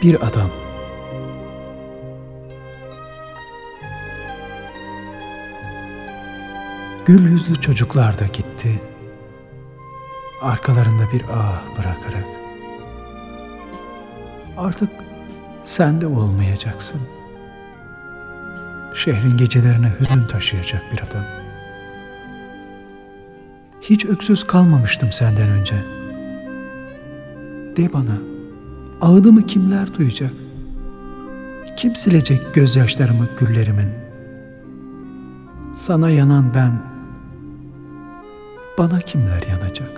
bir adam. Gül yüzlü çocuklar da gitti, arkalarında bir ah bırakarak. Artık sen de olmayacaksın. Şehrin gecelerine hüzün taşıyacak bir adam. Hiç öksüz kalmamıştım senden önce. De bana, ağıdımı kimler duyacak? Kim silecek gözyaşlarımı güllerimin? Sana yanan ben, bana kimler yanacak?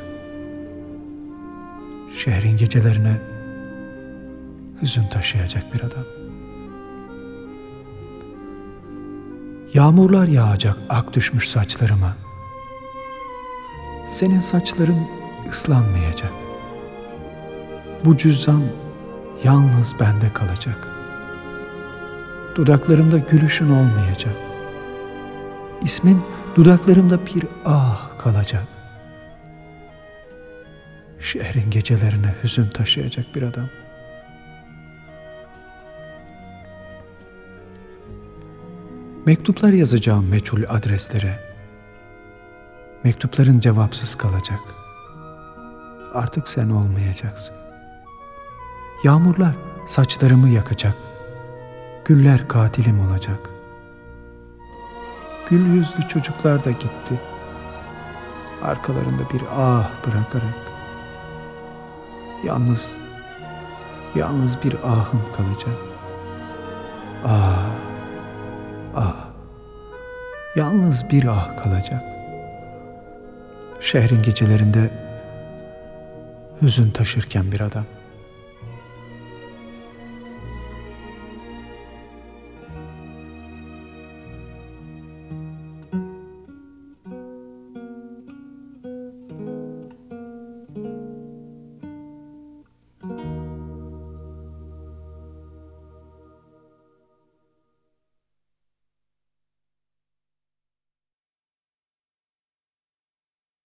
Şehrin gecelerine hüzün taşıyacak bir adam. Yağmurlar yağacak ak düşmüş saçlarıma. Senin saçların ıslanmayacak. Bu cüzdan yalnız bende kalacak. Dudaklarımda gülüşün olmayacak. İsmin dudaklarımda bir ah kalacak. Şehrin gecelerine hüzün taşıyacak bir adam. Mektuplar yazacağım meçhul adreslere. Mektupların cevapsız kalacak. Artık sen olmayacaksın. Yağmurlar saçlarımı yakacak. Güller katilim olacak. Gül yüzlü çocuklar da gitti, arkalarında bir ah bırakarak. Yalnız bir ahım kalacak. Ah, ah, yalnız bir ah kalacak. Şehrin gecelerinde hüzün taşırken bir adam.